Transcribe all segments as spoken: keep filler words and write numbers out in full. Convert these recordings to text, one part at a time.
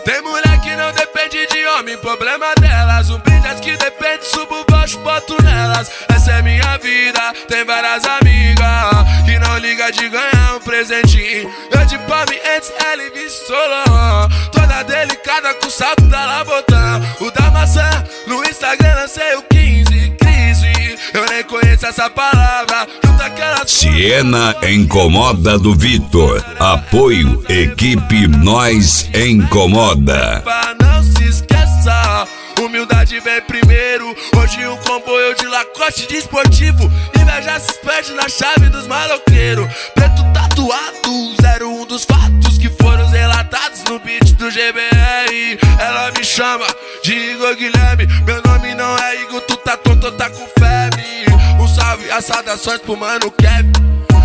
Tem mulher que não depende de homem, problema delas. Um brilhas que depende, subo baixo, boto nelas. Essa é minha vida, tem várias amigas que não liga de ganhar um presentinho. Eu de palme antes, ela e Solon, toda delicada com o salto da Labotã. O da maçã, no Instagram lancei o quinze, crise. Eu nem conheço essa palavra. Siena Incomoda do Vitor. Apoio Equipe Nós Incomoda. Não se esqueça, humildade vem primeiro. Hoje um comboio de Lacoste de esportivo. Inveja se perde na chave dos maloqueiros. Preto tatuado, zero um dos fatos que foram relatados no beat do G B R. Ela me chama de Igor Guilherme. Meu nome não é Igor, tu tá tonto, tá com febre. Um salve, as saudações pro mano Kevin.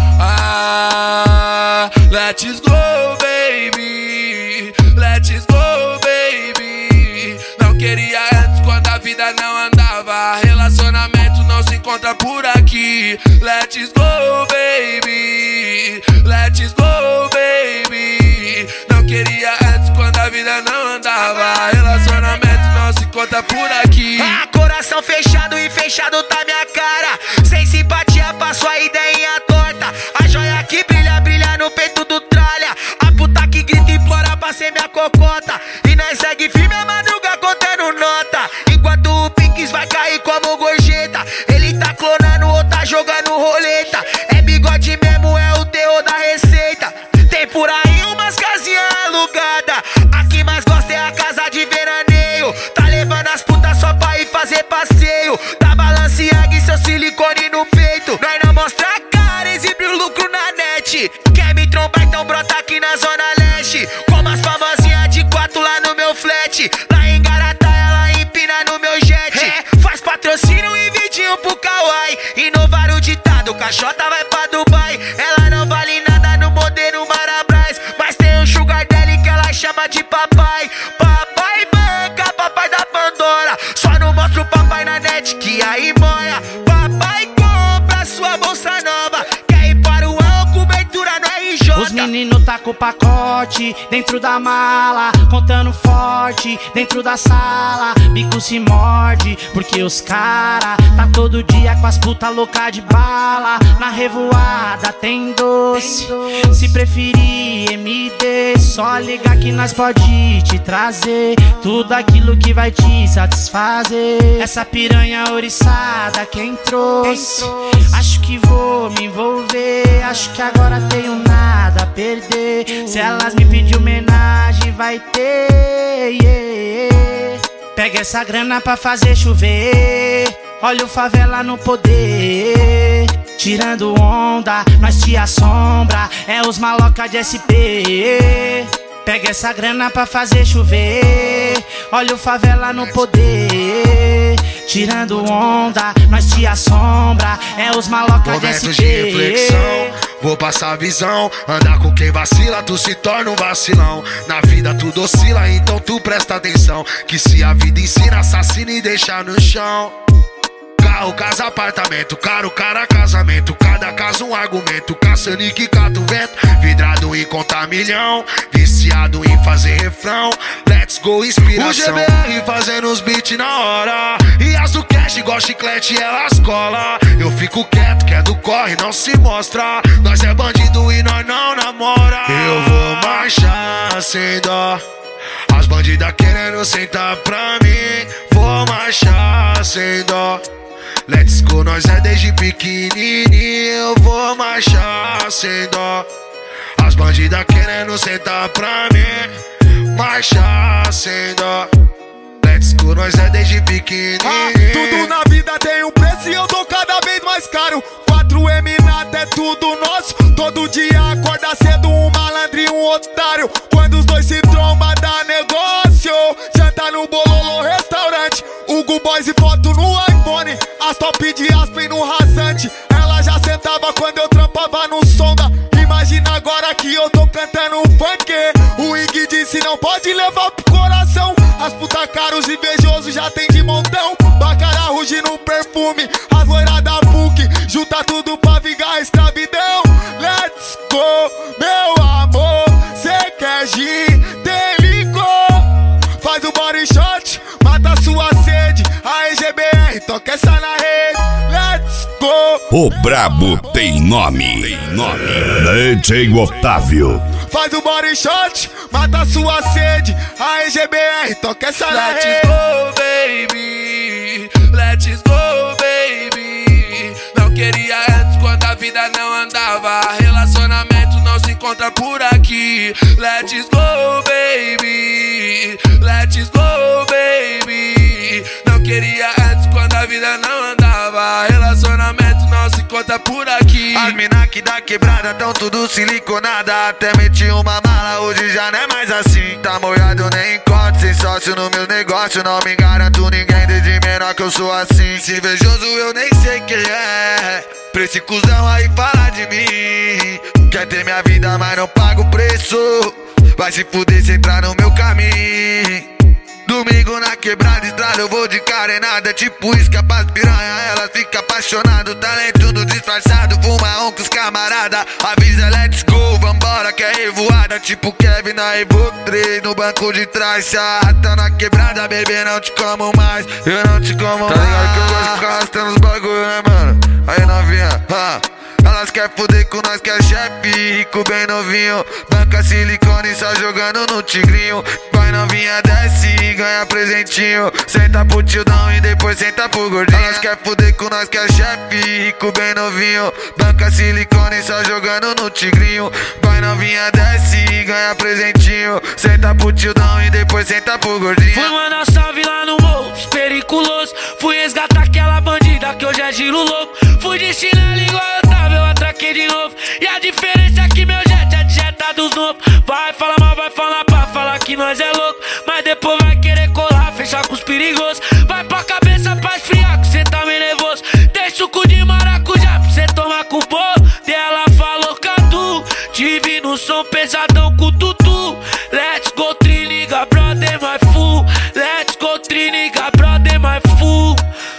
Ah, let's go, baby. Let's go, baby. Não queria antes quando a vida não andava. Relacionamento não se encontra por aqui. Let's go, baby. Let's go, baby. Não queria antes quando a vida não andava. Relacionamento não se encontra por aqui. Ah, coração fechado e fechado tá minha cara. Sem simpatia pra sua ideinha torta. A joia que brilha, brilha no peito do tralha. A puta que grita e implora pra ser minha cocota. E nós segue firme a madruga contando nota. Enquanto o Pinks vai cair como gorjeta. Ele tá clonando ou tá jogando roleta. É bigode mesmo, é o terror da receita. Tem por aí umas casinhas alugadas. A que mais gosta é a casa de veraneio. Tá levando as putas só pra ir fazer passeio. Da Balenciaga e seu silicone no peito. Nós não mostra a cara, exibe o lucro na net. Quer me trombar, então brota aqui na zona leste. Como as famosinhas de quatro lá no meu flat. Lá em Garatá ela empina no meu jet. É, faz patrocínio e vidinho pro Kawaii. Inovar o ditado, caixota vai pra Dubai. Ela não vale nada no modelo Marabras. Mas tem um sugar daddy que ela chama de papai. Papai banca, papai da Pandora. Só não mostra o papai na net que aí moia. Papai compra sua bolsa nova. Quer ir para o ano, cobertura no R J. Os meninos tá com o pacote dentro da mala, contando forte dentro da sala. Bico se morde porque os cara tá todo dia com as puta louca de bala. Na revoada tem doce, se preferir M D, só ligar que nós pode te trazer tudo aquilo que vai te satisfazer. Essa piranha oriçada quem trouxe, acho que vou me envolver. Acho que agora tenho nada a perder. Se elas me pedir homenagem vai ter, yeah. Pega essa grana pra fazer chover. Olha o favela no poder. Tirando onda, nós te assombra. É os maloca de S P. Pega essa grana pra fazer chover. Olha o favela no poder. Tirando onda, nós te assombra. É os maloca de S P. Momentos de reflexão, vou passar a visão. Andar com quem vacila, tu se torna um vacilão. Na vida tudo oscila, então tu presta atenção. Que se a vida ensina, assassina e deixa no chão. Carro, casa, apartamento, caro, cara, casamento. Cada caso um argumento, caçando e que cata o vento. Vidrado em contar milhão, viciado em fazer refrão. Let's go, inspiração. O G B R fazendo os beats na hora. E as do cash igual chiclete, elas cola. Eu fico quieto, que é do corre, não se mostra. Nós é bandido e nós não namora. Eu vou marchar sem dó. As bandidas querendo sentar pra mim. Vou marchar sem dó. Let's go, nós é desde pequenininho. Eu vou marchar sem dó. As bandidas querendo sentar pra mim. Marchar sem dó. Let's go, nós é desde pequenininho. Ah, tudo na vida tem um preço e eu tô cada vez mais caro. quatro M nada é tudo nosso. Todo dia acorda cedo um malandro e um otário. Quando os dois se trombam dá negócio. Janta no Bololô restaurante. Hugo Boys e foto no iPhone. As top de Aspen no rasante. Ela já sentava quando eu trampava no sonda. Imagina agora que eu tô cantando funk. O Ig disse não pode levar pro coração. As puta caros invejosos já tem de montão. Bacara ruge no perfume. As loiras da P U C junta tudo pra vingar a escravidão. Let's go, meu amor. Cê quer gin, tem licor. R, toca essa na rede. Let's go. O brabo tem nome. Tem nome. D J Otávio. Faz o body shot, mata sua sede. A E G B R, toca essa na Let's rede. go, baby. Let's go, baby. Não queria antes quando a vida não andava. Relacionamento não se encontra por aqui. Let's go, baby. Let's go, baby. Não queria antes quando a vida não andava. Relacionamento não se encontra por aqui. As mina que dá quebrada tão tudo siliconada. Até meti uma mala, hoje já não é mais assim. Tá molhado, nem encontro, sem sócio no meu negócio. Não me garanto ninguém, desde menor que eu sou assim. Se invejoso eu nem sei quem é. Pra esse cuzão aí falar de mim. Quer ter minha vida, mas não paga o preço. Vai se fuder se entrar no meu caminho. Domingo na quebrada, estrada, eu vou de carenada. Tipo escapar de piranha, ela fica apaixonada. Talento no disfarçado, fuma um com os camarada. Avisa, let's go, vambora que é revoada. Tipo Kevin na Evo três, no banco de trás. Se arrasta na quebrada, bebê, não te como mais. Eu não te como mais. Tá ligado que eu gosto de ficar arrastando os bagulho, né, mano? Aí novinha, ah. Elas quer fuder com nós que é chefe, rico bem novinho. Banca silicone só jogando no tigrinho. Vai novinha, desce e ganha presentinho. Senta pro tildão e depois senta pro gordinho. Elas quer fuder com nós que é chefe, rico bem novinho. Banca silicone só jogando no tigrinho. Vai novinha, desce e ganha presentinho. Senta pro tildão e depois senta pro gordinho. Fui mandar salve lá no morro, periculoso. Fui resgatar aquela bandida que hoje é giro louco. Fui de chinelo igual eu tava, eu atraquei de novo. E a diferença é que meu jet é de jeta dos novos. Vai falar mal, vai falar pra falar que nós é louco. Mas depois vai querer colar, fechar com os perigosos. Vai pra cabeça pra esfriar, que cê tá meio nervoso. Tem suco de maracujá pra cê tomar com o bolo. Dela falou Cadu, tive no som pesadão com o tutu. Let's go, triniga, brother, my fool. Let's go, triniga, brother, my fool.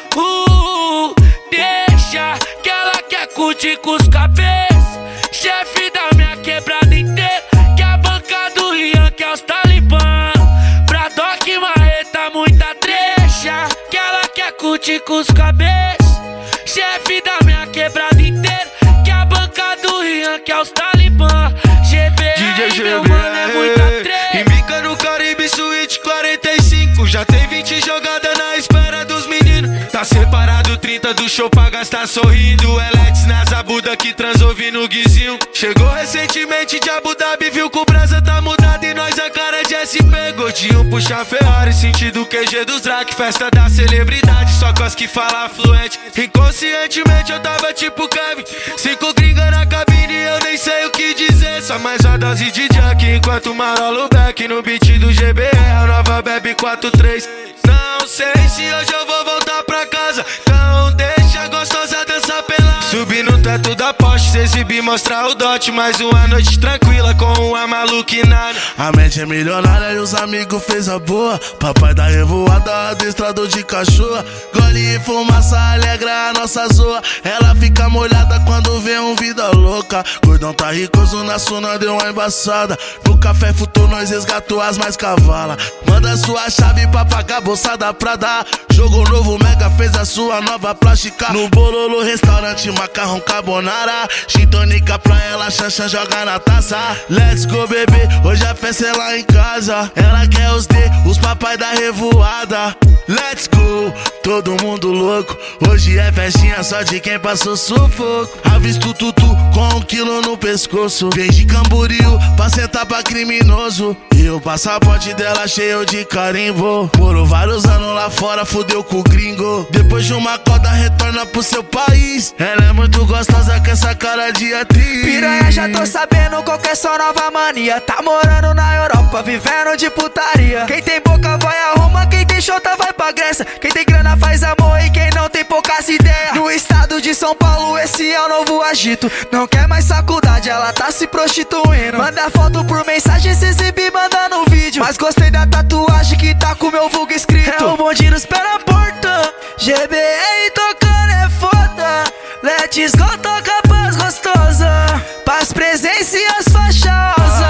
Uh, deixa que ela quer curtir com os cabeças. Chefe da minha quebrada inteira, que a banca do Rian, que é os talibã. Bradock, marreta, muita trecha, que ela quer curtir com os cabeças. Chefe da minha quebrada inteira, que a banca do Rian, que é os talibã. G B R, meu mano, é muita trecha. Embica no Caribe Suíte quarenta e cinco. Já tem vinte jogadas na espera dos meninos. Tá separado trinta do show pra gastar sorrindo. Elex na Zabuda que transou no guizinho. Chegou recentemente de Abu Dhabi, viu que o brasa tá mudado e nós a cara de S P. Gordinho puxa Ferrari, sentido Q G dos Drac. Festa da celebridade, só cos que fala fluente. Inconscientemente eu tava tipo Kevin. Cinco gringas na cabine, eu nem sei o que dizer. Só mais uma dose de Jack, enquanto marolo back no beat do G B R, a nova bebe quatro três. Não sei se hoje eu vou voltar pra casa, então deixa a gostosa dançar pelada. Subir no teto da Porsche, se exibir, mostrar o dote. Mais uma noite tranquila com uma maluquinada. A mente é milionária e os amigos fez a boa. Papai da revoada, adestrador de cachorro. Gole e fumaça alegra a nossa zoa. Ela fica molhada quando vê um vida louca. Gordão tá ricoso na suna, deu uma embaçada. No café futou, nós resgatou as mais cavala. Manda sua chave pra pagar bolsa da Prada. Jogo novo, Mega fez a sua nova plástica. No Bololo, restaurante, macarrão carbonara. Gin tônica pra ela, Xanxan joga na taça. Let's go, bebê, hoje a festa é lá em casa. Ela quer os D, os papai da revoada. Let's go, todo mundo louco. Hoje é festinha só de quem passou sufoco. Avisto tutu com um quilo no pescoço. Vem de Camboriú pra sentar pra criminoso. E o passaporte dela cheio de carimbo. Morou vários anos lá fora, fudeu com o gringo. Depois de uma coda retorna pro seu país. Ela é muito gostosa com essa cara de atriz. Piranha, já tô sabendo qual que é sua nova mania. Tá morando na Europa, vivendo de putaria. Quem tem boca vai a Roma, quem tem chota vai pra Grécia. Quem tem grana faz amor e quem não tem poucas ideias. No estado de São Paulo esse é o novo agito. Não quer mais faculdade, ela tá se prostituindo. Manda foto por mensagem, se exibir, manda no vídeo. Mas gostei da tatuagem que tá com meu vulgo escrito. É o bonde nos pé na porta. G B R tocando é foda. Let's go, toca paz gostosa. Paz, presença e as fachosas.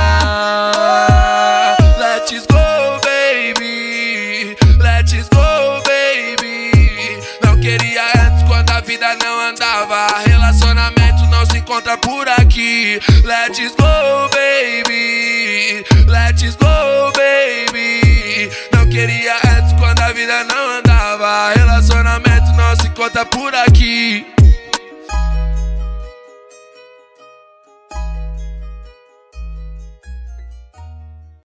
Ah, let's go, baby. Let's go, baby. Não encontra por aqui. Let's go, baby. Let's go, baby. Não queria antes quando a vida não andava. Relacionamento não se encontra por aqui.